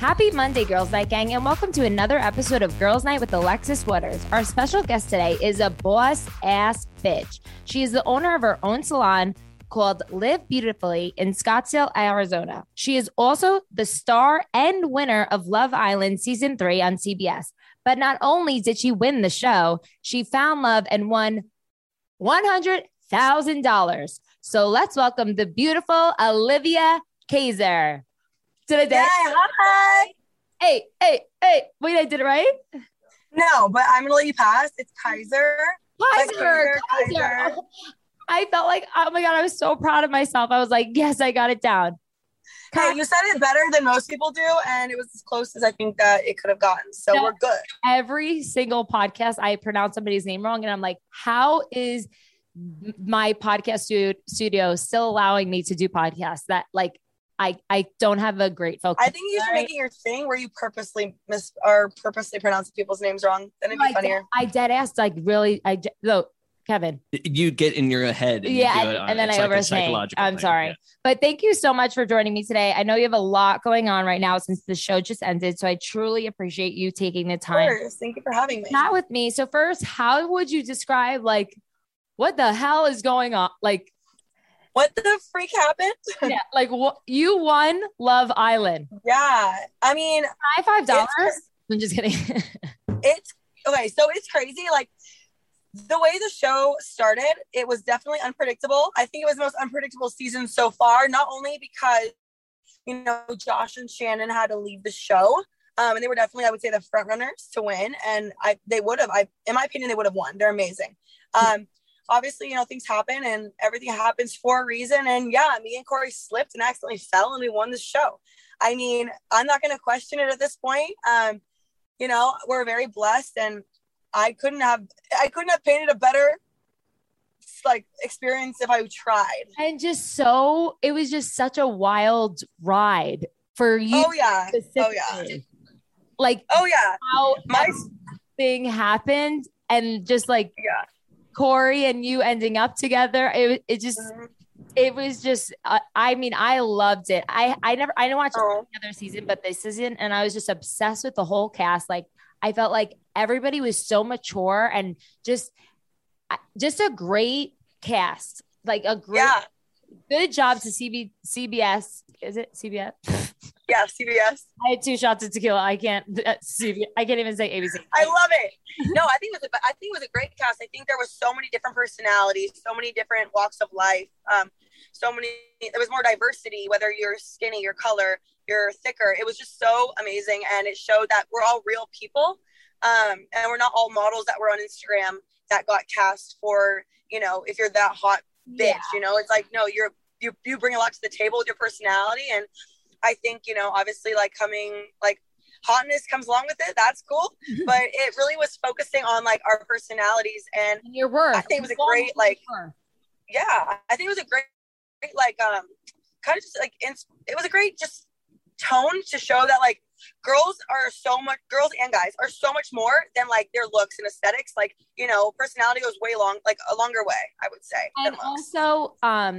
Happy Monday, Girls Night Gang, and welcome to another episode of Girls Night with Alexis Waters. Our special guest today is a boss-ass bitch. She is the owner of her own salon called Live Beautifully in Scottsdale, Arizona. She is also the star and winner of Love Island Season 3 on CBS. But not only did she win the show, she found love and won $100,000. So let's welcome the beautiful Olivia Kaiser. Did I do it? Hi. Hey. Wait, I did it right? No, but I'm gonna let you pass. It's Kaiser. Kaiser. Oh, I felt like, oh my God, I was so proud of myself. I was like, yes, I got it down. Hey, you said it better than most people do, and it was as close as I think that it could have gotten. So we're good. Every single podcast, I pronounce somebody's name wrong, and I'm like, how is my podcast studio still allowing me to do podcasts that like I don't have a great focus? I think you should make it your thing where you purposely pronounce people's names wrong. Then it'd be funnier. I dead asked, like, really. Kevin, you get in your head. And and then I overthink. I'm sorry. Yeah. But thank you so much for joining me today. I know you have a lot going on right now since the show just ended. So I truly appreciate you taking the time. Of course. Thank you for having me. Chat with me. So first, how would you describe, like, what the hell is going on? Like, what the freak happened? Yeah, like you won Love Island. Yeah. I mean, $5. I'm just kidding. It's okay. So it's crazy. Like, the way the show started, it was definitely unpredictable. I think it was the most unpredictable season so far, not only because, Josh and Shannon had to leave the show. And they were definitely, I would say, the front runners to win. And they would have, in my opinion, they would have won. They're amazing. Obviously, things happen and everything happens for a reason. And yeah, me and Corey slipped and accidentally fell and we won the show. I mean, I'm not going to question it at this point. We're very blessed, and I couldn't have painted a better experience if I tried. And it was just such a wild ride for you. Oh yeah. How my thing happened, and just Corey and you ending up together. It was just, I loved it. I didn't watch the other season, but this season, and I was just obsessed with the whole cast. Like, I felt like everybody was so mature and just a great cast, like a great, good job to CBS. Is it CBS? Yeah, CBS. I had 2 shots of tequila. I can't even say ABC. I love it. No, I think it was a great cast. I think there was so many different personalities, so many different walks of life. There was more diversity, whether you're skinny, your color, you're thicker. It was just so amazing. And it showed that we're all real people. And we're not all models that were on Instagram that got cast for, if you're that hot bitch, it's like, no, you bring a lot to the table with your personality. And I think, obviously hotness comes along with it. That's cool. But it really was focusing on our personalities and your work. I think it was a great, I think it was a great, it was a great just tone to show that girls and guys are so much more than their looks and aesthetics. Personality goes way a longer way, I would say. And also,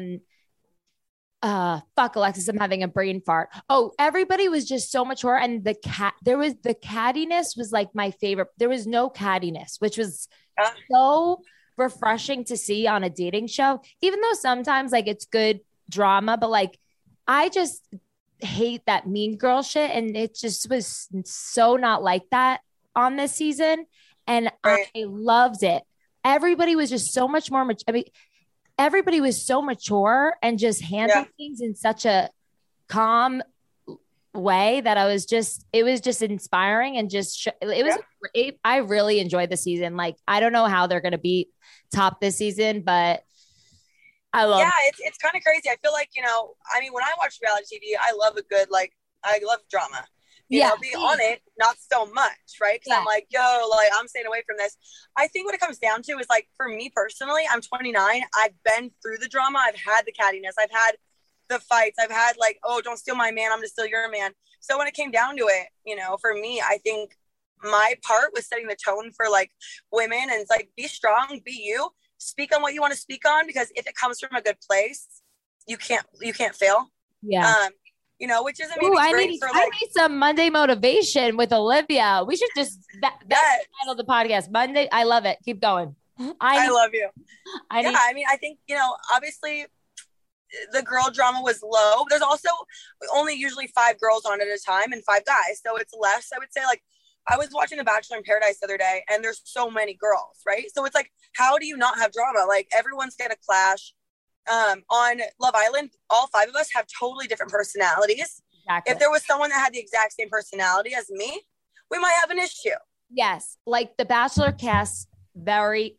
fuck, Alexis, I'm having a brain fart. Oh, everybody was just so mature, and the cattiness was my favorite. There was no cattiness, which was so refreshing to see on a dating show, even though sometimes it's good drama, but I just hate that mean girl shit, and it just was so not like that on this season, and right. I loved it. Everybody was just so much more everybody was so mature and just handled things in such a calm way that it was just inspiring, and I really enjoyed the season. I don't know how they're going to be top this season, but I love it's kind of crazy. I feel when I watch reality TV, I love a good, I love drama. Be on it, not so much, right? Because I'm I'm staying away from this. I think what it comes down to is for me personally, I'm 29. I've been through the drama. I've had the cattiness. I've had the fights. I've had don't steal my man. I'm gonna steal your man. So when it came down to it, for me, I think my part was setting the tone for women, and it's be strong, be you, speak on what you want to speak on, because if it comes from a good place, you can't fail. Yeah. you know, which isn't maybe great for like. I need some Monday motivation with Olivia. We should just title the podcast Monday. I love it. Keep going. I love you. I mean, I think, you know, obviously the girl drama was low. There's also only usually 5 girls on at a time and 5 guys. So it's less, I would say. Like, I was watching The Bachelor in Paradise the other day and there's so many girls, right? So it's like, how do you not have drama? Like, everyone's going to clash. On Love Island, all 5 of us have totally different personalities. Exactly. If there was someone that had the exact same personality as me, we might have an issue. Yes. Like the Bachelor cast, very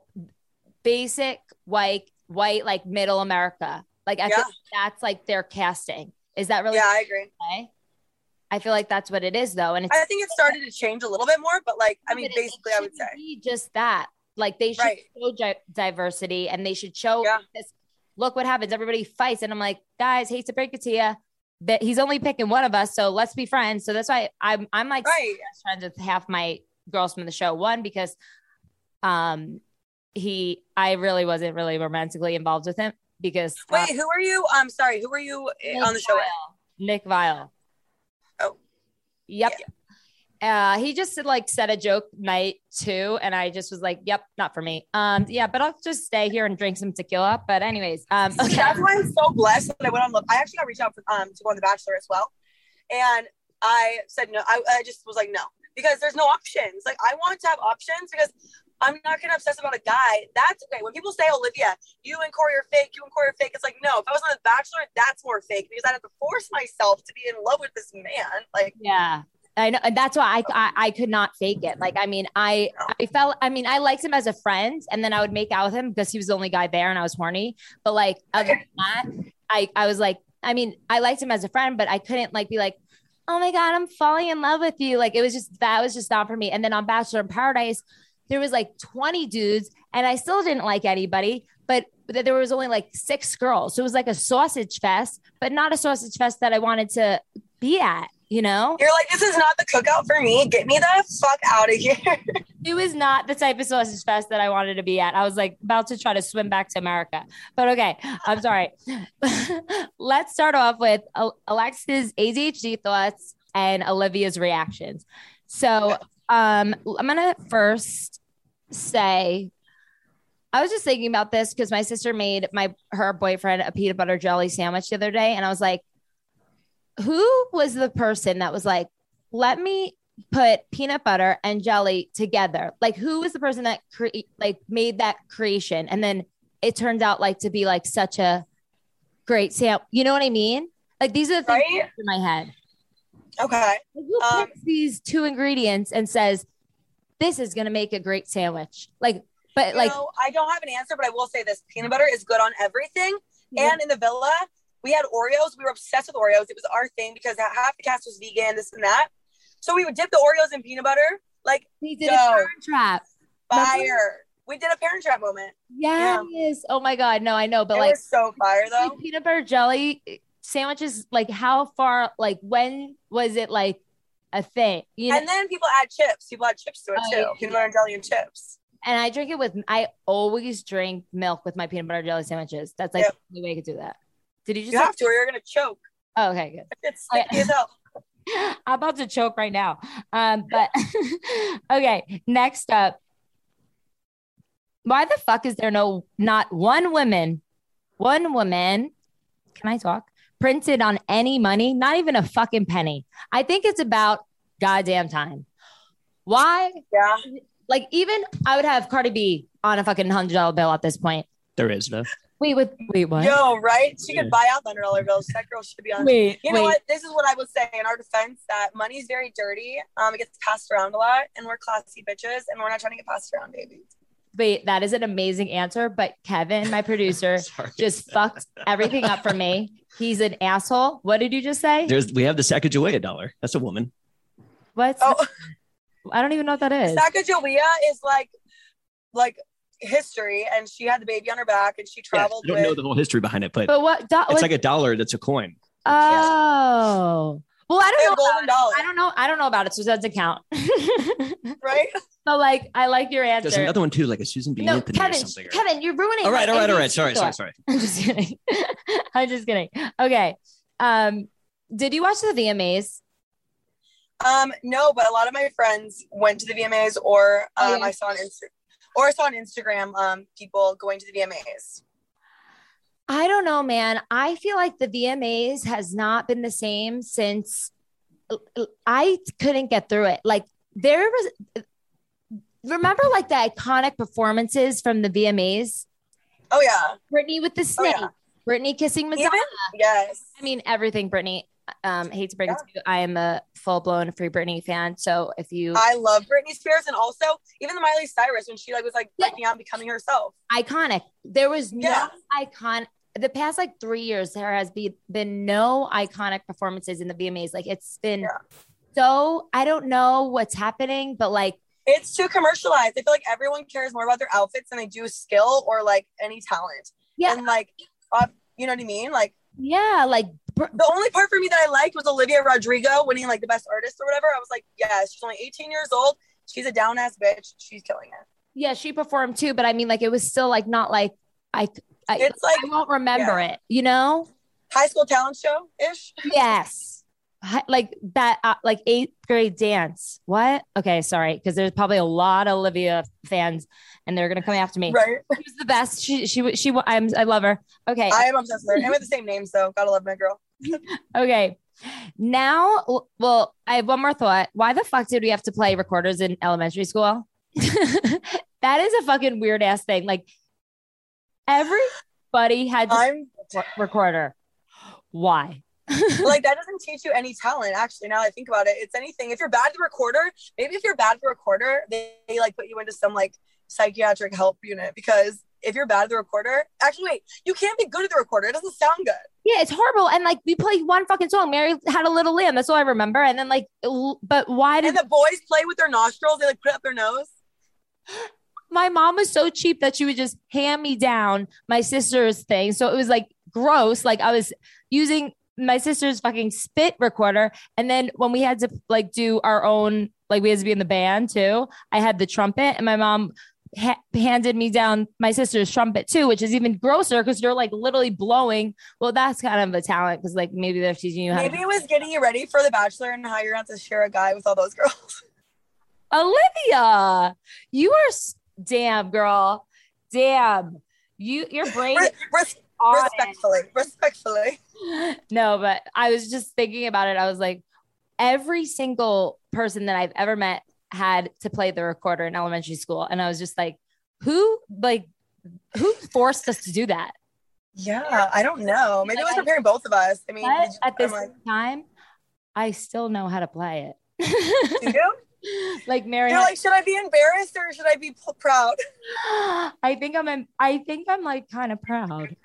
basic, white, like middle America. Like, I think that's like their casting. Is that really? Yeah, I agree. Okay? I feel like that's what it is, though. And I think it started to change a little bit more, but like, I mean, basically, I would say just that. Like, they should show diversity, and they should show this. Look what happens. Everybody fights, and I'm like, guys, hate to break it to you, that he's only picking one of us, so let's be friends. So that's why I'm like best friends with half my girls from the show. One, because I really wasn't really romantically involved with him because. Wait, who are you? I'm sorry. Who were you on the show with? Nick Viall. Oh, yep. Yeah. He just said a joke night too, and I just was like, "Yep, not for me." But I'll just stay here and drink some tequila. But anyways, okay. That's why I'm so blessed that I went on Love. I actually got reached out to go on The Bachelor as well, and I said no. I just was like no because there's no options. Like, I want to have options because I'm not gonna obsess about a guy. That's okay. When people say, Olivia, you and Corey are fake, it's like, no, if I was on The Bachelor, that's more fake because I'd have to force myself to be in love with this man. Like, yeah, I know. And that's why I could not fake it. Like, I mean, I liked him as a friend, and then I would make out with him because he was the only guy there and I was horny. But like, other than that, I was like, I mean, I liked him as a friend, but I couldn't be like, oh my God, I'm falling in love with you. Like, that was just not for me. And then on Bachelor in Paradise, there was 20 dudes and I still didn't like anybody, but there was only 6 girls. So it was like a sausage fest, but not a sausage fest that I wanted to be at, you know? You're like, this is not the cookout for me. Get me the fuck out of here. It was not the type of sausage fest that I wanted to be at. I was about to try to swim back to America, but okay. I'm sorry. Let's start off with Alexa's ADHD thoughts and Olivia's reactions. So I'm going to first say, I was just thinking about this because my sister made her boyfriend a peanut butter jelly sandwich the other day. And I was like, who was the person that was like, let me put peanut butter and jelly together? Like, who was the person that made that creation? And then it turned out to be such a great sandwich. You know what I mean? Like, these are the things in my head. Okay. Who picks these 2 ingredients and says, this is going to make a great sandwich? I don't have an answer, but I will say this. Peanut butter is good on everything. Mm-hmm. And in the villa, we had Oreos. We were obsessed with Oreos. It was our thing because half the cast was vegan, this and that. So we would dip the Oreos in peanut butter. We did a Parent Trap. Fire. We did a Parent Trap moment. Yes. Yeah. Oh my God. No, I know. But it was so fire though. Peanut butter jelly sandwiches, how far, when was it a thing? And then people add chips. People add chips to it too. Peanut butter and jelly and chips. And I always drink milk with my peanut butter jelly sandwiches. That's the only way I could do that. Did you just have to or you're going to choke. Oh, okay, good. It's sticky as hell. I'm about to choke right now. But okay, next up. Why the fuck is there not one woman, can I talk? Printed on any money, not even a fucking penny. I think it's about goddamn time. Why? Yeah. Even I would have Cardi B on a fucking $100 bill at this point. There is no. Wait, what? Yo, right? She could buy out the $100 bills. That girl should be on. You know what? This is what I would say in our defense, that money is very dirty. It gets passed around a lot, and we're classy bitches, and we're not trying to get passed around, baby. Wait, that is an amazing answer, but Kevin, my producer, just fucked everything up for me. He's an asshole. What did you just say? We have the Sacagawea dollar. That's a woman. What? I don't even know what that is. Sacagawea is like history, and she had the baby on her back, and she traveled. I don't know the whole history behind it, but what? It's like a dollar that's a coin. Oh. Well, I don't know. Golden dollar. I don't know about it, so it doesn't count. Right? So I like your answer. There's another one too, like a Susan B. Anthony or something. Kevin, you're ruining. All right. Sorry. I'm just kidding. Okay. Did you watch the VMAs? No, but a lot of my friends went to the VMAs, or I saw on Instagram people going to the VMAs. I don't know, man. I feel like the VMAs has not been the same since I couldn't get through it. Like remember like the iconic performances from the VMAs? Oh yeah. Britney with the snake. Oh, yeah. Britney kissing Madonna. Yes. I mean, everything Britney. Hate to break it to you, I am a full-blown Free Britney fan. So I love Britney Spears, and also even the Miley Cyrus when she was breaking out and becoming herself. Iconic. There was no icon. The past 3 years, there has been no iconic performances in the VMAs. Like it's been so I don't know what's happening, but it's too commercialized. I feel like everyone cares more about their outfits than they do skill or any talent. Yeah, and you know what I mean? The only part for me that I liked was Olivia Rodrigo winning the best artist or whatever. I was like, yeah, she's only 18 years old. She's a down ass bitch. She's killing it. Yeah, she performed too, but I mean, it was still not I won't remember it, you know? High School Talent Show ish. Yes. That, 8th grade dance. What? Okay, sorry, because there's probably a lot of Olivia fans, and they're gonna come after me. Right? She was the best. I love her. Okay, I am obsessed with her. And with the same name, so gotta love my girl. Okay, now, well, I have one more thought. Why the fuck did we have to play recorders in elementary school? That is a fucking weird ass thing. Everybody had recorder. Why? That doesn't teach you any talent, actually. Now that I think about it, it's anything. If you're bad at the recorder, maybe if you're bad at the recorder, they put you into some psychiatric help unit, because if you're bad at the recorder, actually wait, you can't be good at the recorder. It doesn't sound good. Yeah, it's horrible. And we played one fucking song. Mary Had a Little Lamb. That's all I remember. And then but why did the boys play with their nostrils? They put up their nose. My mom was so cheap that she would just hand me down my sister's thing. So it was gross. I was using my sister's fucking spit recorder. And then when we had to do our own, we had to be in the band too, I had the trumpet, and my mom handed me down my sister's trumpet too, which is even grosser because you're literally blowing. Well, that's kind of a talent, because maybe they're teaching you how maybe it was getting you ready for The Bachelor and how you're going to have to share a guy with all those girls. Olivia, you are damn girl. Damn. Your brain respectfully. No, but I was just thinking about it. I was every single person that I've ever met had to play the recorder in elementary school. And I was just who forced us to do that? Yeah, I don't know. Maybe it was preparing both of us. I mean, at this time, I still know how to play it. Do you? Mary, you're should I be embarrassed or should I be proud? I think I'm kind of proud.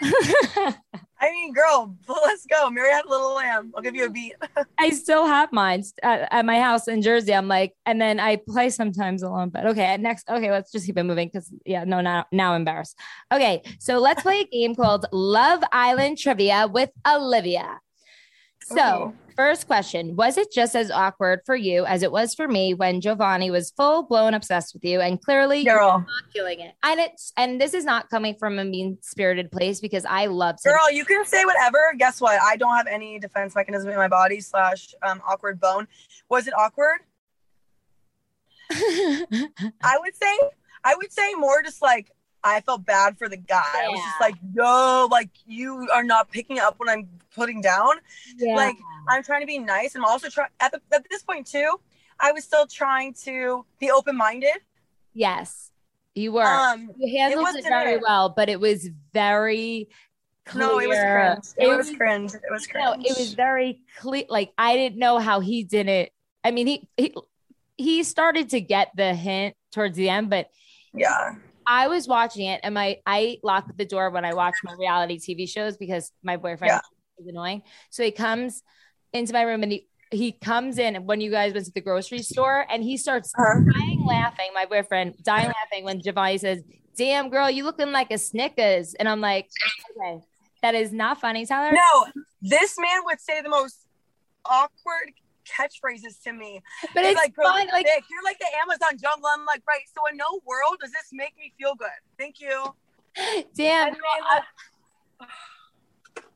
I mean, girl, let's go. Mary Had a Little Lamb. I'll give you a beat. I still have mine at my house in Jersey. I'm and then I play sometimes alone. But okay, let's just keep it moving, because now I'm embarrassed. Okay, so let's play a game called Love Island Trivia with Olivia. So, first question, was it just as awkward for you as it was for me when Giovanni was full-blown obsessed with you and clearly you're not killing it? And this is not coming from a mean-spirited place, because I love him. Girl, you can say whatever. Guess what? I don't have any defense mechanism in my body / awkward bone. Was it awkward? I would say more just I felt bad for the guy. Yeah. I was just yo, you are not picking up when I'm putting down. Yeah. I'm trying to be nice. And I'm also trying at this point too, I was still trying to be open-minded. Yes, you were. You handled it very well, but it was very clear. No, it was cringe. It was cringe. No, it was very clear. I didn't know how he did it. I mean, he started to get the hint towards the end, but yeah. I was watching it, and I lock the door when I watch my reality TV shows, because my boyfriend is annoying. So he comes into my room, and he comes in when you guys went to the grocery store, and he starts dying laughing. My boyfriend dying laughing when Giovanni says, "Damn girl, you looking like a Snickers," and I'm like, okay, that is not funny, Tyler. No, this man would say the most awkward catchphrases to me. But it's fun. You're like the Amazon jungle. I'm right. So in no world does this make me feel good. Thank you. Damn.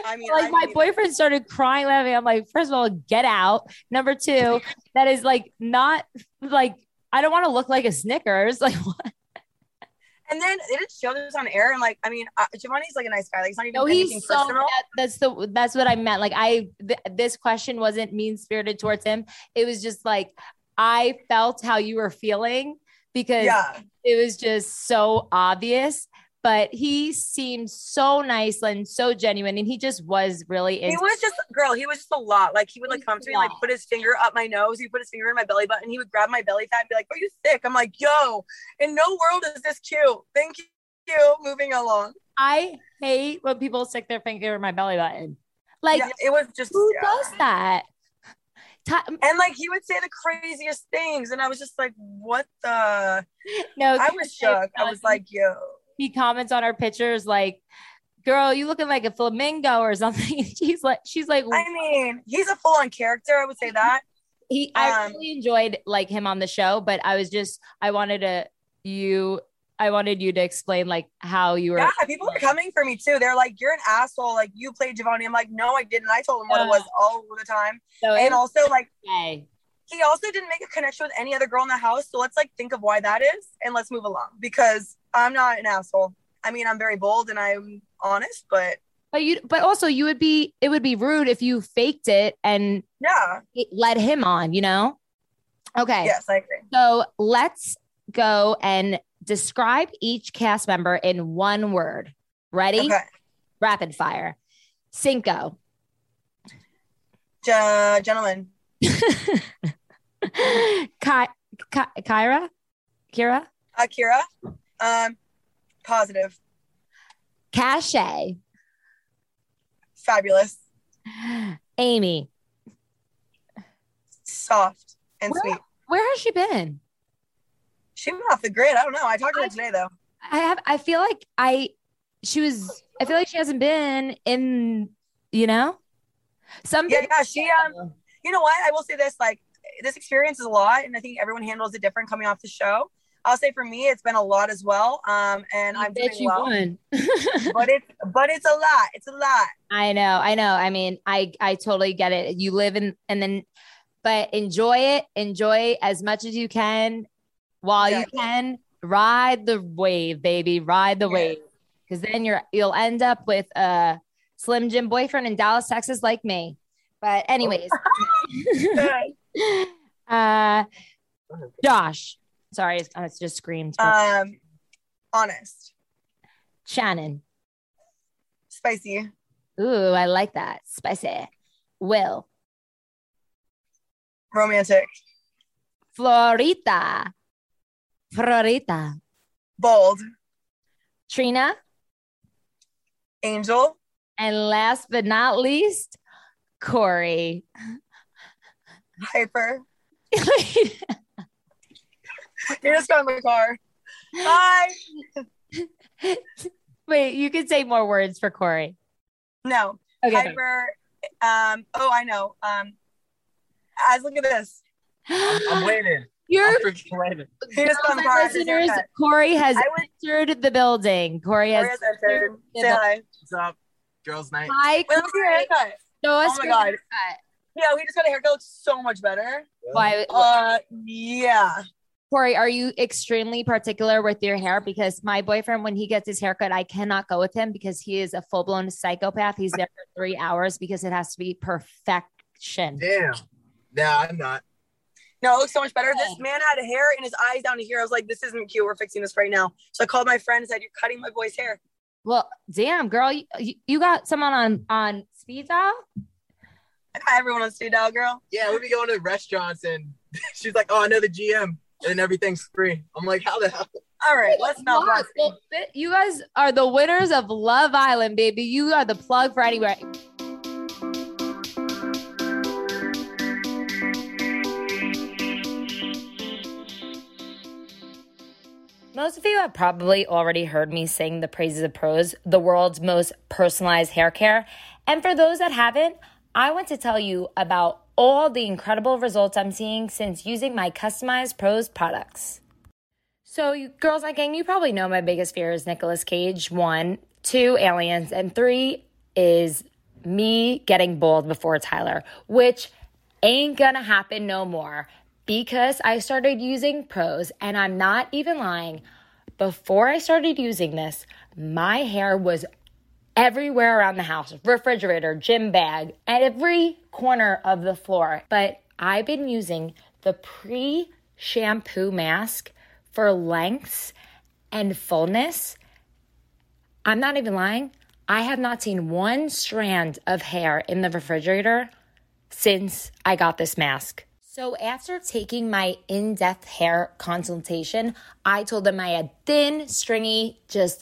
like my boyfriend started crying, laughing. I'm like, first of all, get out. Number two, that is like not like I don't want to look like a Snickers. Like what? And then they didn't show this on air. And like, I mean, Giovanni's like a nice guy. Like, it's not even anything so personal. That's what I meant. Like this question wasn't mean spirited towards him. It was just like, I felt how you were feeling because it was just so obvious, but he seemed so nice and so genuine. And he just was really, he was just a lot. Like he would like come to me, like put his finger up my nose. He put his finger in my belly button. He would grab my belly fat and be like, are you sick? I'm like, yo, in no world is this cute. Thank you. Moving along. I hate when people stick their finger in my belly button. Like it was just, who does that? And like he would say the craziest things. And I was just like, what the? No, I was shook. I was like, yo. He comments on our pictures like, girl, you looking like a flamingo or something. She's like, I mean, he's a full-on character. I would say that. I really enjoyed like him on the show, but I wanted you to explain like how you were. Yeah, people were coming for me too. They're like, you're an asshole. Like you played Giovanni. I'm like, no, I didn't. I told him what it was all the time. So and also like, he also didn't make a connection with any other girl in the house. So let's like think of why that is and let's move along because I'm not an asshole. I mean, I'm very bold and I'm honest, but also it would be rude if you faked it and it led him on, you know? Okay. Yes, I agree. So let's go and describe each cast member in one word. Ready? Okay. Rapid fire. Cinco. Gentlemen. Kira. Positive. Cachet. Fabulous. Amy. Soft and sweet. Where has she been? She went off the grid. I don't know. I talked to her today though. I feel like she hasn't been in, you know? She you know what? I will say this, like this experience is a lot and I think everyone handles it different coming off the show. I'll say for me, it's been a lot as well. And I'm doing well. but it's a lot. It's a lot. I know. I mean, I totally get it. You live in, but enjoy it. Enjoy as much as you can while you can. Ride the wave, baby. Ride the wave. Because then you'll end up with a Slim Jim boyfriend in Dallas, Texas, like me. But anyways, Josh. Sorry, it's just screamed. Honest. Shannon. Spicy. Ooh, I like that. Spicy. Will. Romantic. Florita. Bold. Trina. Angel. And last but not least, Corey. Hyper. You just got in the car. Bye. Wait, you can say more words for Corey. No. Okay. Hyper. I know. Look at this. I'm waiting. Listeners, Corey has entered the building. Corey has entered. Say hi. What's up? Girls' night. Hi, Corey. Look at your haircut. Oh my God. Yeah, we just got a haircut. Looks so much better. Why? Yeah. Corey, are you extremely particular with your hair? Because my boyfriend, when he gets his haircut, I cannot go with him because he is a full-blown psychopath. He's there for 3 hours because it has to be perfection. Damn. No, I'm not. No, it looks so much better. This man had hair in his eyes down to here. I was like, this isn't cute. We're fixing this right now. So I called my friend and said, you're cutting my boy's hair. Well, damn, girl. You got someone on speed dial? I got everyone on speed dial, girl. Yeah, we be going to restaurants and she's like, oh, I know the GM. And everything's free. I'm like, how the hell? All right, let's not. Well, you guys are the winners of Love Island, baby. You are the plug for anywhere. Most of you have probably already heard me sing the praises of Prose, the world's most personalized hair care. And for those that haven't, I want to tell you about all the incredible results I'm seeing since using my customized Prose products. So, you girls like gang, you probably know my biggest fear is Nicolas Cage. 1, 2, aliens, and 3 is me getting bald before Tyler, which ain't gonna happen no more because I started using Prose, and I'm not even lying. Before I started using this, my hair was everywhere around the house, refrigerator, gym bag, every corner of the floor. But I've been using the pre-shampoo mask for lengths and fullness. I'm not even lying. I have not seen one strand of hair in the refrigerator since I got this mask. So after taking my in-depth hair consultation, I told them I had thin, stringy, just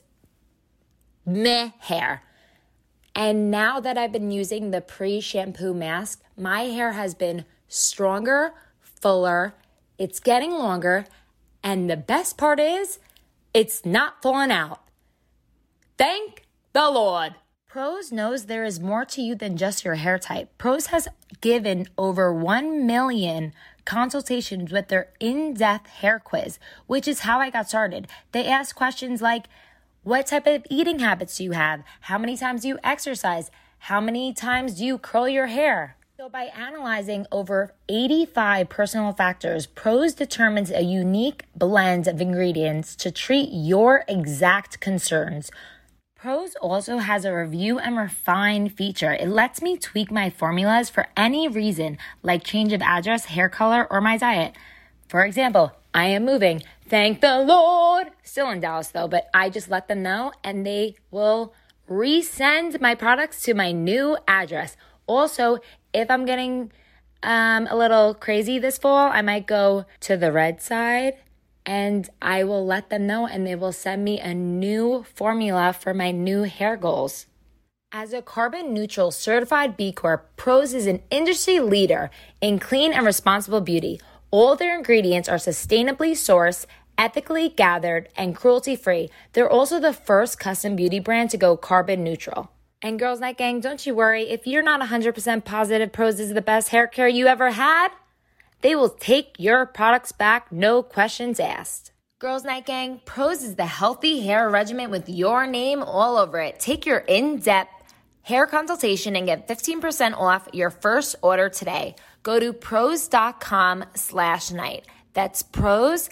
meh hair. And now that I've been using the pre-shampoo mask, my hair has been stronger, fuller, it's getting longer, and the best part is, it's not falling out. Thank the Lord. Prose knows there is more to you than just your hair type. Prose has given over 1 million consultations with their in-depth hair quiz, which is how I got started. They ask questions like, what type of eating habits do you have? How many times do you exercise? How many times do you curl your hair? So by analyzing over 85 personal factors, Prose determines a unique blend of ingredients to treat your exact concerns. Prose also has a review and refine feature. It lets me tweak my formulas for any reason, like change of address, hair color, or my diet. For example, I am moving. Thank the Lord. Still in Dallas though, but I just let them know and they will resend my products to my new address. Also, if I'm getting a little crazy this fall, I might go to the red side and I will let them know and they will send me a new formula for my new hair goals. As a carbon neutral certified B Corp, Prose is an industry leader in clean and responsible beauty. All their ingredients are sustainably sourced, ethically gathered, and cruelty-free. They're also the first custom beauty brand to go carbon neutral. And Girls Night Gang, don't you worry, if you're not 100% positive Prose is the best hair care you ever had, they will take your products back, no questions asked. Girls Night Gang, Prose is the healthy hair regimen with your name all over it. Take your in-depth hair consultation and get 15% off your first order today. Go to prose.com/night. That's Prose,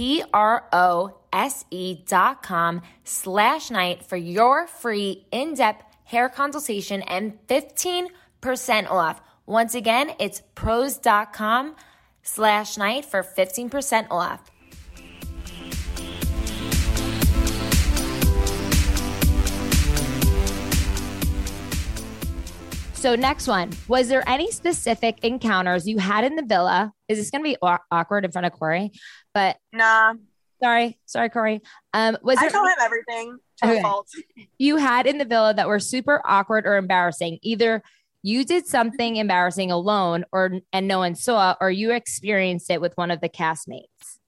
PROSE.com/night for your free in-depth hair consultation and 15% off. Once again, it's prose.com/night for 15% off. So next one, was there any specific encounters you had in the villa? Is this going to be awkward in front of Corey? But nah. Sorry, Corey. I told him everything to a fault. You had in the villa that were super awkward or embarrassing. Either you did something embarrassing alone and no one saw, or you experienced it with one of the castmates.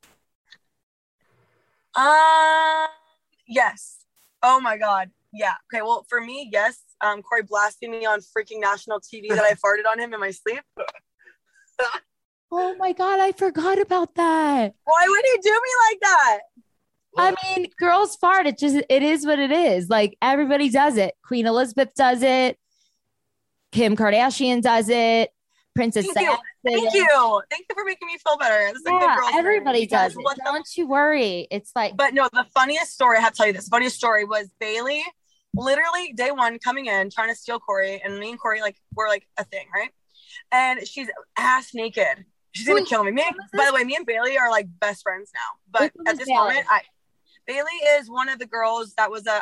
Yes. Oh my God. Yeah. Okay. Well, for me, yes. Corey blasting me on freaking national TV that I farted on him in my sleep. Oh my God, I forgot about that. Why would he do me like that? I mean, girls fart. It is what it is. Like, everybody does it. Queen Elizabeth does it. Kim Kardashian does it. Princess Diana. Thank you for making me feel better. This is a good girl. Everybody does it. Don't you worry. It's like, but no, the funniest story, I have to tell you this. The funniest story was Bailey, literally day one, coming in, trying to steal Corey, and me and Corey were like a thing, right? And she's ass naked. She's gonna kill me. By the way, me and Bailey are like best friends now. But at this moment, Bailey is one of the girls that was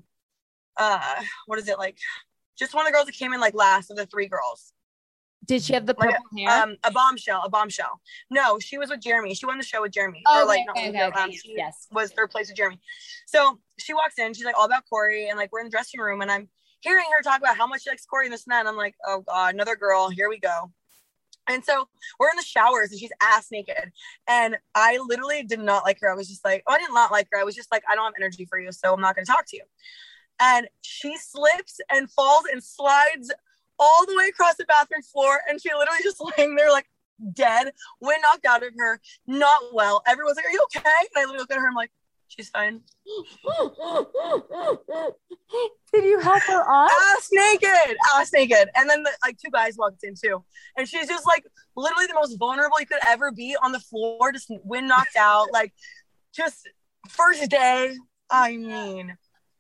just one of the girls that came in like last of the three girls. Did she have the purple hair? A bombshell. No, she was with Jeremy. She won the show with Jeremy. Yes. Was third place with Jeremy. So she walks in, she's like all about Corey, and like we're in the dressing room, and I'm hearing her talk about how much she likes Corey and this and that. And I'm like, oh God, another girl. Here we go. And so we're in the showers and she's ass naked. And I literally did not like her. I was just like, I did not like her. I was just like, I don't have energy for you, so I'm not going to talk to you. And she slips and falls and slides all the way across the bathroom floor. And she literally just laying there like dead, wind knocked out of her, not well. Everyone's like, are you okay? And I literally look at her, I'm like, She's fine. Did you help her up? Ass naked. And then like 2 guys walked in too. And she's just like literally the most vulnerable you could ever be on the floor, just wind knocked out, like just first day. I mean,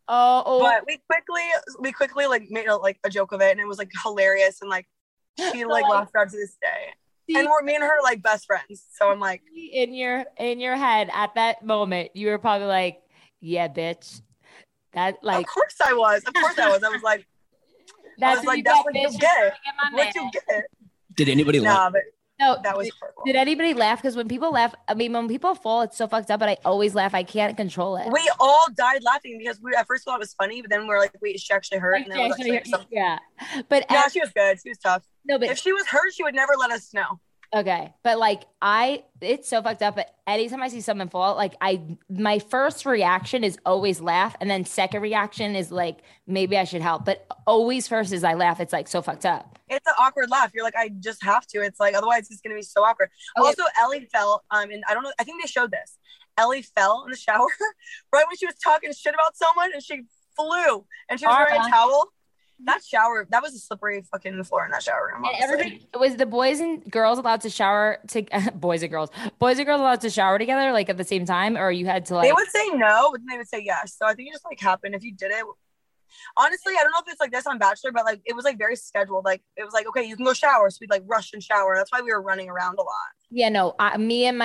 but we quickly like made a joke of it, and it was like hilarious, and like she like laughed out to this day. And me and her like best friends. So I'm like, in your head at that moment, you were probably like, yeah, bitch. That like, of course I was. I was like, that's what you get. What you get. Did anybody laugh? No, that was horrible. Did anybody laugh? Because when people laugh, I mean, when people fall, it's so fucked up, but I always laugh. I can't control it. We all died laughing because we at first thought it was funny, but then we're like, wait, she actually hurt. And then like, yeah. But no, she was good. She was tough. No, but if she was hurt, she would never let us know. Okay. But like it's so fucked up. But anytime I see someone fall, like my first reaction is always laugh. And then second reaction is like, maybe I should help. But always first is I laugh. It's like so fucked up. It's an awkward laugh. You're like, I just have to. It's like, otherwise it's going to be so awkward. Okay. Also, Ellie fell. And I don't know. I think they showed this. Ellie fell in the shower right when she was talking shit about someone, and she flew, and she was wearing a towel. That shower, that was a slippery fucking floor in that shower room. Everybody, was the boys and girls allowed to shower boys and girls allowed to shower together like at the same time, or you had to like? They would say no, but then they would say yes. So I think it just like happened if you did it. Honestly, I don't know if it's like this on Bachelor, but like it was like very scheduled. Like it was like, okay, you can go shower, so we'd like rush and shower. That's why we were running around a lot. Yeah, no, me and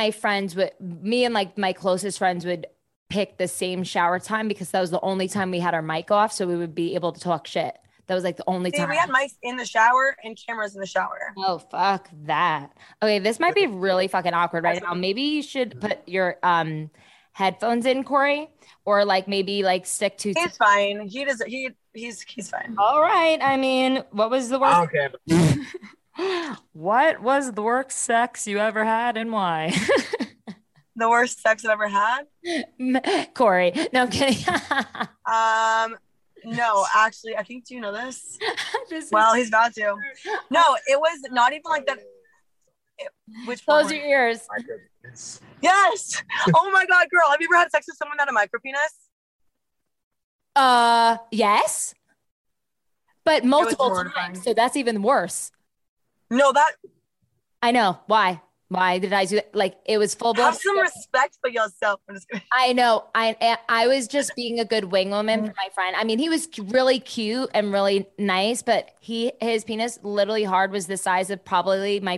like my closest friends would pick the same shower time because that was the only time we had our mic off, so we would be able to talk shit. That was like the only time. We had mics in the shower and cameras in the shower. Oh, fuck that. Okay, this might be really fucking awkward right now. Maybe you should put your headphones in, Corey, or like maybe like stick to. He's fine. He's fine. All right. I mean, what was the worst? Okay. What was the worst sex you ever had, and why? The worst sex I've ever had? Corey. No, I'm kidding. No, actually, I think, do you know this? Well, he's about to. No, it was not even like that. Which Close your ears. Yes. Oh my God, girl. Have you ever had sex with someone that had a micro penis? Yes. But multiple times. So that's even worse. No, I know. Why? Why did I do that? Like it was full blown. Have some respect for yourself. I'm just kidding. I know. I was just being a good wing woman for my friend. I mean, he was really cute and really nice, but his penis literally hard was the size of probably my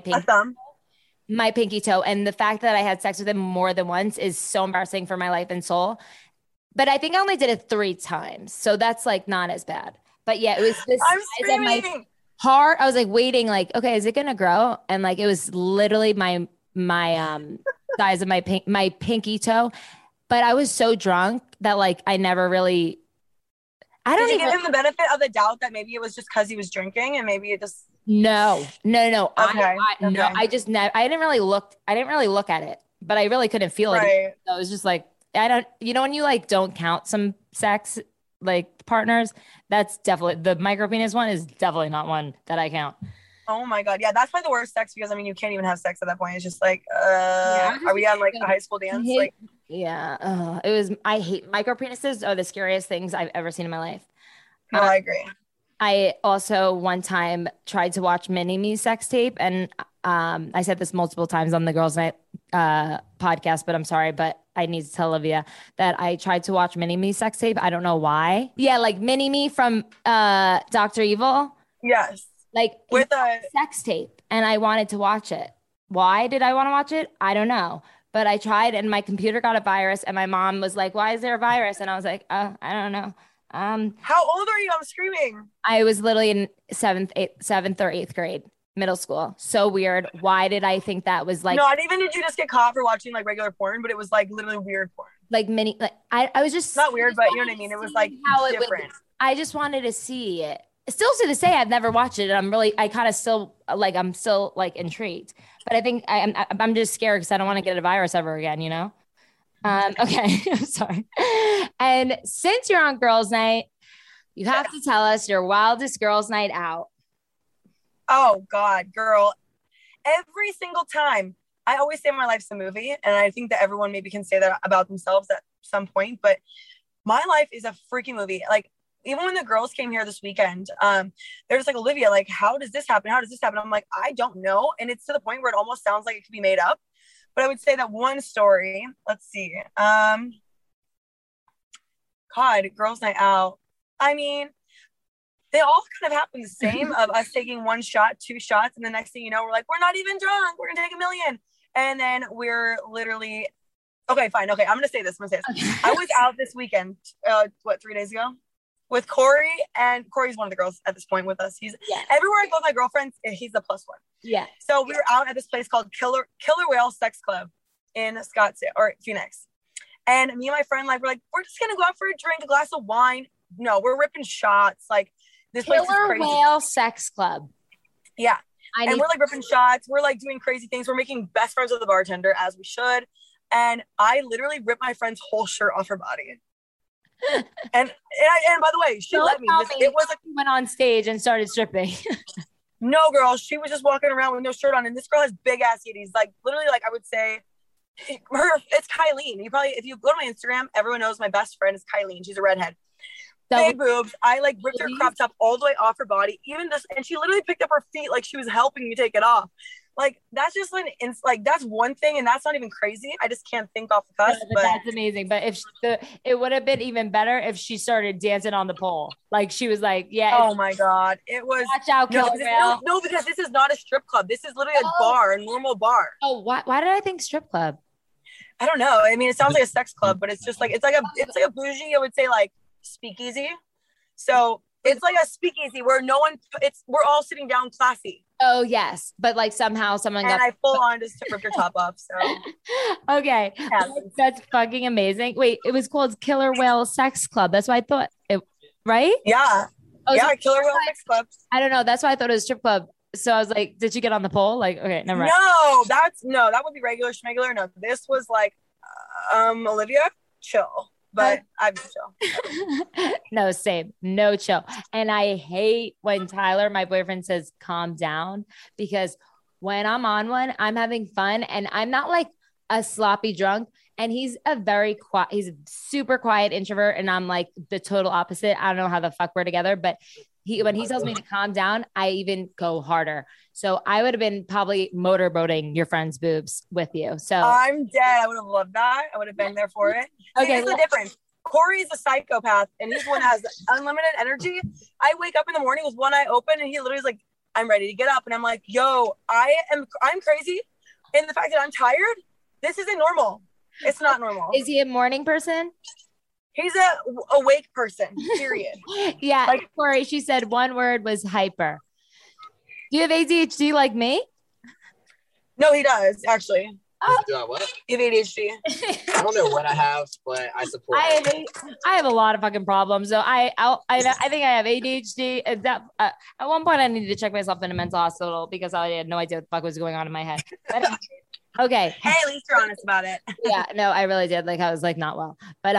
pinky toe. And the fact that I had sex with him more than once is so embarrassing for my life and soul. But I think I only did it 3 times, so that's like not as bad. But yeah, it was this size of my heart. I was like waiting, like, okay, is it gonna grow? And like it was literally my size of my pinky toe. But I was so drunk that like I never really. Did you give him the benefit of the doubt that maybe it was just because he was drinking and maybe it just. No. Okay. No, I just never. I didn't really look at it, but I really couldn't feel it. Right. So it was just like when you like don't count some sex like partners, that's definitely the micro penis one is definitely not one that I count. Oh my God. Yeah, that's probably the worst sex because I mean you can't even have sex at that point. It's just like are we on like a high school dance? Like yeah. I hate micro penises are the scariest things I've ever seen in my life. No, I agree. I also one time tried to watch Mini-Me sex tape, and I said this multiple times on the Girls Night podcast, but I'm sorry, but I need to tell Olivia that I tried to watch Mini-Me sex tape. I don't know why. Yeah, like Mini-Me from Dr. Evil. Yes. Like with a sex tape, and I wanted to watch it. Why did I want to watch it? I don't know. But I tried, and my computer got a virus, and my mom was like, "Why is there a virus?" And I was like, "I don't know." How old are you? I'm screaming. I was literally in 7th or 8th grade, middle school. So weird. Why did I think that was like? Not even did you just get caught for watching like regular porn, but it was like literally weird porn. Like I was just not weird, but you know what I mean. It was like how different. I just wanted to see it. Still to this day, I've never watched it, and I'm still intrigued. But I think I'm just scared because I don't want to get a virus ever again. You know. Okay, I'm sorry. And since you're on Girls Night, you have to tell us your wildest Girls Night out. Oh God, girl. Every single time. I always say my life's a movie, and I think that everyone maybe can say that about themselves, that some point, but my life is a freaking movie. Like, even when the girls came here this weekend, they're just like, Olivia, like, how does this happen? How does this happen? I'm like, I don't know. And it's to the point where it almost sounds like it could be made up. But I would say that one story, let's see. God, girls' night out. I mean, they all kind of happen the same of us taking one shot, two shots. And the next thing you know, we're like, we're not even drunk. We're going to take 1 million. And then we're literally, okay, fine. Okay, I'm going to say this. Okay. I was out this weekend, 3 days ago? With Corey, and Corey's one of the girls at this point with us. He's everywhere I go with my girlfriends, he's the plus one. Yeah. So we were out at this place called Killer Whale Sex Club in Scottsdale or Phoenix. And me and my friend, like, we're like, we're just gonna go out for a drink, a glass of wine. No, we're ripping shots. Like, this place is crazy. Killer Whale Sex Club. Yeah. And we're like ripping shots. We're like doing crazy things. We're making best friends with the bartender, as we should. And I literally ripped my friend's whole shirt off her body. and by the way, she let me. It was like, went on stage and started stripping. No, girl, she was just walking around with no shirt on, and this girl has big ass titties. Like, literally, like, I would say, it's Kylene. You probably, if you go to my Instagram, everyone knows my best friend is Kylene. She's a redhead. Big boobs. I like ripped her crop top all the way off her body, even this, and she literally picked up her feet like she was helping me take it off. Like, that's just like that's one thing, and that's not even crazy. I just can't think off the cusp. But that's amazing. But if it would have been even better if she started dancing on the pole. Like, she was like, yeah. Oh my God, it was. Watch out, Killer Whale. No, because this is not a strip club. This is literally a bar, a normal bar. Oh, why did I think strip club? I don't know. I mean, it sounds like a sex club, but it's just like it's like a bougie. I would say like speakeasy. So it's like a speakeasy where we're all sitting down classy. Oh yes, but like somehow someone and I full on just ripped her top off. So okay, that's fucking amazing. Wait, it was called Killer Whale Sex Club. That's why I thought it, right? Yeah, Killer Whale Sex Club. I don't know. That's why I thought it was strip club. So I was like, did you get on the pole? Like, okay, never mind. No, that would be regular schmegular. No, this was like, Olivia, chill. But I'm chill. No, same. No chill. And I hate when Tyler, my boyfriend, says calm down, because when I'm on one, I'm having fun and I'm not like a sloppy drunk. And he's he's a super quiet introvert. And I'm like the total opposite. I don't know how the fuck we're together, but when he tells me to calm down, I even go harder. So I would have been probably motorboating your friend's boobs with you. So I'm dead. I would have loved that. I would have been there for it. Okay, here's the difference. Corey is a psychopath, and he's one that has unlimited energy. I wake up in the morning with one eye open, and he literally is like, "I'm ready to get up," and I'm like, "Yo, I'm crazy," and the fact that I'm tired, this isn't normal. It's not normal. Is he a morning person? He's a awake person, period. Yeah, like Corey, she said one word was hyper. Do you have ADHD like me? No, he does, actually. Do I what? You have ADHD. I don't know what I have, but I support it. I have a lot of fucking problems. So I think I have ADHD. At one point, I needed to check myself in a mental hospital because I had no idea what the fuck was going on in my head. Okay. Hey, at least you're honest about it. Yeah, no, I really did. Like, I was like not well, but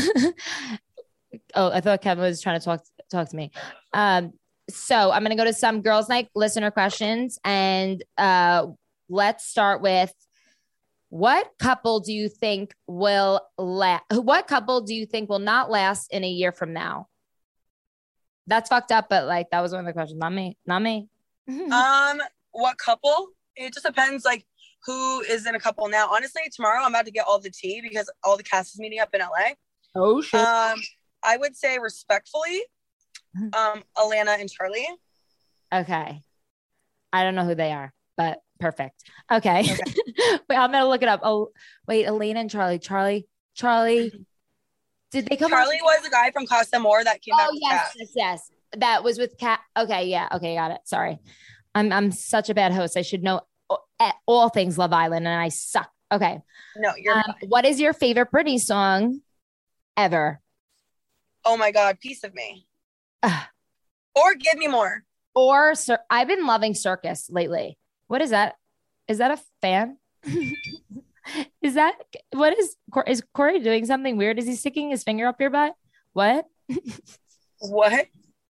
oh, I thought Kevin was trying to talk to me. So I'm gonna go to some girls' night listener questions, and let's start with what couple do you think will What couple do you think will not last in a year from now? That's fucked up, but like that was one of the questions. Not me. What couple? It just depends. Like, who is in a couple now? Honestly, tomorrow I'm about to get all the tea because all the cast is meeting up in LA. Oh shit. I would say respectfully, Alana and Charlie. Okay. I don't know who they are, but perfect. Okay. Wait, I'm gonna look it up. Oh wait, Elena and Charlie. Did they come? Charlie was the guy from Casa Amor that came back with Kat. Yes. That was with Kat. Okay, yeah. Okay, got it. Sorry. I'm such a bad host. I should know all things Love Island, and I suck. Okay. No, you're fine. What is your favorite Britney song ever? Oh my God, Piece of Me. Or Give Me More. Or I've been loving Circus lately. What is that? Is that a fan? Is Corey doing something weird? Is he sticking his finger up your butt? What? What?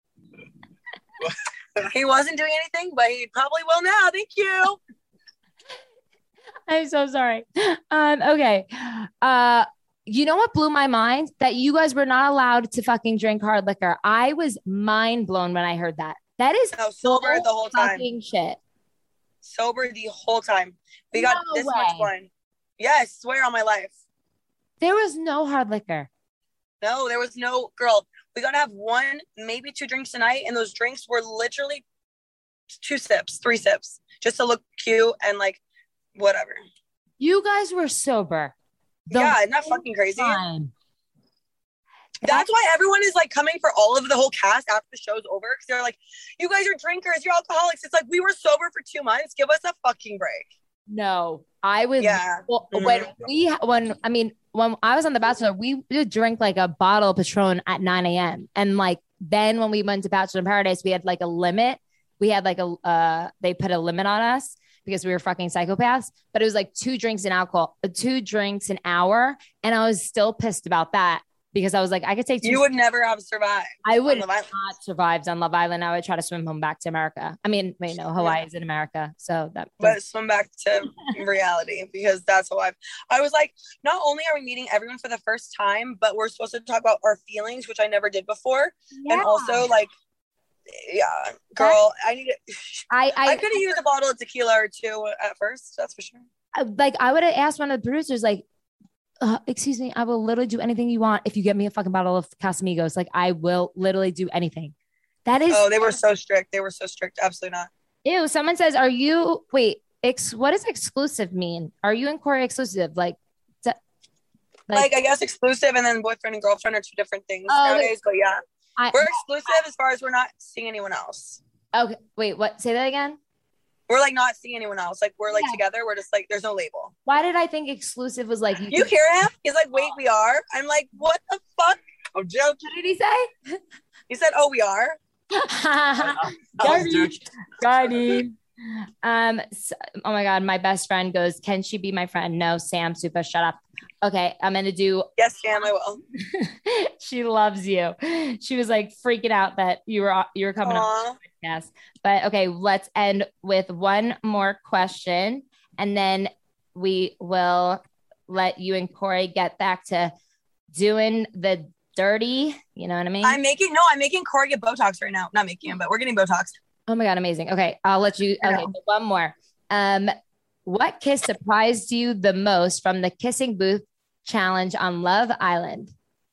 He wasn't doing anything, but he probably will now. Thank you. I'm so sorry. Okay. you know what blew my mind? That you guys were not allowed to fucking drink hard liquor. I was mind blown when I heard that. That is sober the whole time. Fucking shit. Sober the whole time. We got this much wine. Yes, swear on my life. There was no hard liquor. No, there was no, girl. We got to have 1, maybe 2 drinks a night. And those drinks were literally 2 sips, 3 sips, just to look cute and like whatever. You guys were sober. Yeah, isn't that fucking crazy? That's why everyone is like coming for all of the whole cast after the show's over. Because they're like, you guys are drinkers, you're alcoholics. It's like, we were sober for 2 months. Give us a fucking break. No, I was. Yeah. Well, when I was on The Bachelor, we would drink like a bottle of Patron at 9 a.m. And like, then when we went to Bachelor in Paradise, we had like a limit. We had like they put a limit on us because we were fucking psychopaths, but it was like 2 drinks an hour. And I was still pissed about that because I was like, I could take 2. You would never have survived. I would not survived on Love Island. I would try to swim home back to America. I mean, wait, no, Hawaii is in America. So but swim back to reality because that's how I was like, not only are we meeting everyone for the first time, but we're supposed to talk about our feelings, which I never did before. Yeah. And also like, yeah, girl, I could have used a bottle of tequila or 2 at first. That's for sure. Like I would have asked one of the producers, like, excuse me, I will literally do anything you want if you get me a fucking bottle of Casamigos. Like I will literally do anything. That is. Oh, they were so strict. Absolutely not. Ew. Someone says, "Are you? Wait, what does exclusive mean? Are you and Corey exclusive? Like I guess exclusive and then boyfriend and girlfriend are 2 different things nowadays. But yeah, we're exclusive as far as we're not seeing anyone else. Okay. Wait. What? Say that again. We're like not seeing anyone else. Like we're like together. We're just like, there's no label. Why did I think exclusive was like, you hear him? He's like, wait, we are. I'm like, what the fuck? I'm joking. What did he say? He said, oh, we are. Gardy. So, oh my God. My best friend goes, can she be my friend? No, Sam, super, shut up. Okay. I'm going to do. Yes, Sam, I will. She loves you. She was like freaking out that you were coming on the podcast. But okay, let's end with one more question. And then we will let you and Corey get back to doing the dirty. You know what I mean? I'm making Corey get Botox right now. Not making him, but we're getting Botox. Oh my God, amazing. Okay, I'll let you. Okay, so one more. What kiss surprised you the most from the kissing booth challenge on Love Island?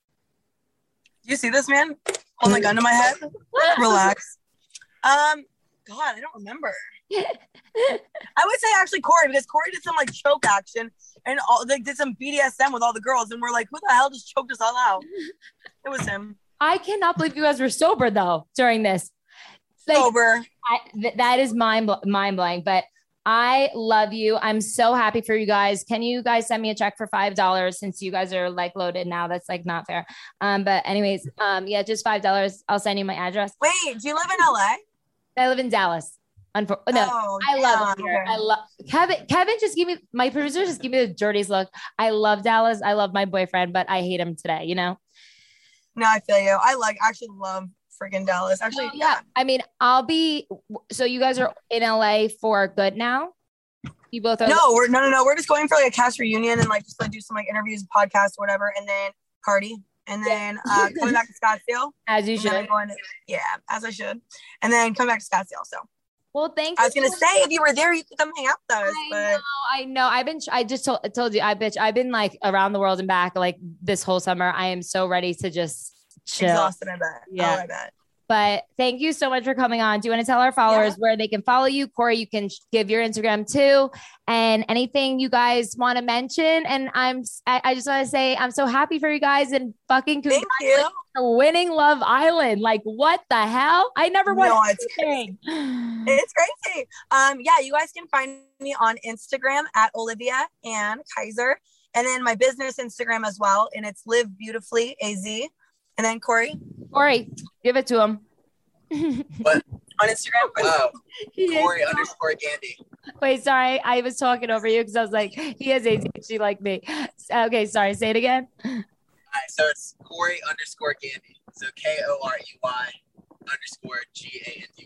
You see this, man? Hold my gun to my head. Relax. God, I don't remember. I would say actually Corey, because Corey did some like choke action and they did some BDSM with all the girls, and we're like, who the hell just choked us all out? It was him. I cannot believe you guys were sober though during this. Like, sober. That is mind blowing, but I love you. I'm so happy for you guys. Can you guys send me a check for $5 since you guys are like loaded now? That's like not fair. But anyways, yeah, just $5. I'll send you my address. Wait, do you live in LA? I live in Dallas. I love it here. I love Kevin just gave me, my producer just gave me the dirtiest look. I love Dallas. I love my boyfriend, but I hate him today, you know? No, I feel you. I actually love freaking Dallas. Actually, yeah. I mean, so you guys are in LA for good now? You both are? No, we're just going for like a cast reunion and like just like do some like interviews, podcasts, whatever, and then party. And then coming back to Scottsdale. As you should. As I should. And then come back to Scottsdale. So. Well, thank you. I was going to say, if you were there, you could come hang out with us. I know. I just told you, I've been like around the world and back like this whole summer. I am so ready to just chill. Exhausted, I bet. Yeah. Oh, I bet. But thank you so much for coming on. Do you want to tell our followers where they can follow you? Corey, you can give your Instagram too. And anything you guys want to mention. And I just want to say, I'm so happy for you guys and fucking congratulations for winning Love Island. Like, what the hell? I never won anything. It's crazy. Yeah, you guys can find me on Instagram at Olivia Ann Kaiser. And then my business Instagram as well. And it's Live Beautifully AZ. And then Corey, give it to him. What? On Instagram? Oh, Corey_Gandy. Wait, sorry. I was talking over you because I was like, he has ADHD like me. Okay, sorry. Say it again. All right, so it's Corey_Gandy. So KOREY_GANDY.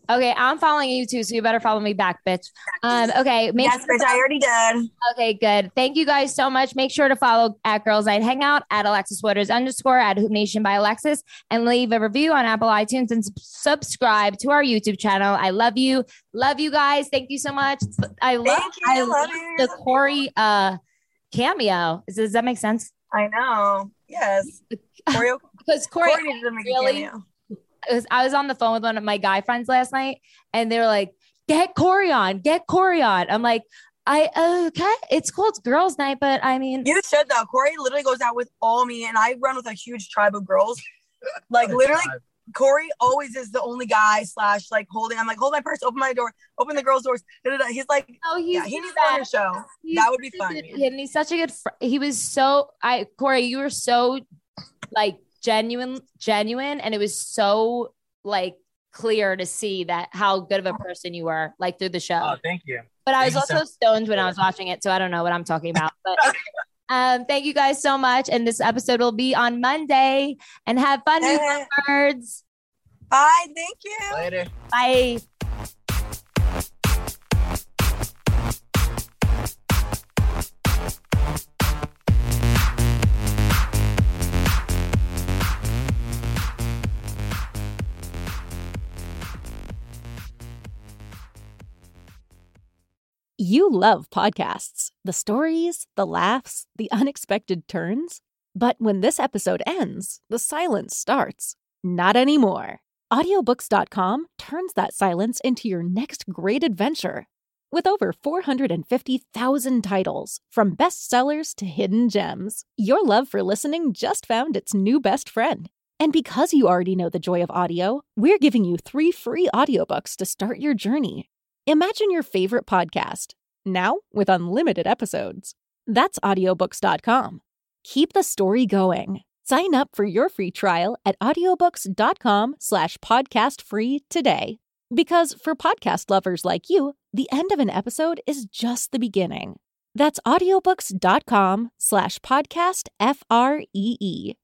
Okay, I'm following you too, so you better follow me back, bitch. Okay. Yes, bitch, I already did. Okay, good. Thank you guys so much. Make sure to follow at Girls Night Hangout, at Alexis Waters _ at Hoop Nation by Alexis, and leave a review on Apple iTunes and subscribe to our YouTube channel. I love you. Love you guys. Thank you so much. I love the Corey cameo. Does that make sense? I know. Yes. Because Corey really. I was on the phone with one of my guy friends last night, and they were like, get Corey on. I'm like, okay, it's cool. It's girls' night, but I mean, you should though. Corey literally goes out with all me, and I run with a huge tribe of girls. Like literally, Corey always is the only guy / like holding. I'm like, hold my purse, open my door, open the girls' doors. He's like, he needs to on the show. That would be fun. And he's such a good. He was so. Corey, you were so like genuine, and it was so like clear to see that how good of a person you were like through the show. Oh, thank you. But I was also stoned when I was watching it, so I don't know what I'm talking about. But thank you guys so much, and this episode will be on Monday. And have fun, you birds. Bye. Thank you. Later. Bye. You love podcasts, the stories, the laughs, the unexpected turns. But when this episode ends, the silence starts. Not anymore. Audiobooks.com turns that silence into your next great adventure. With over 450,000 titles, from bestsellers to hidden gems, your love for listening just found its new best friend. And because you already know the joy of audio, we're giving you 3 free audiobooks to start your journey. Imagine your favorite podcast, now with unlimited episodes. That's audiobooks.com. Keep the story going. Sign up for your free trial at audiobooks.com/podcastfree today. Because for podcast lovers like you, the end of an episode is just the beginning. That's audiobooks.com/podcastfree.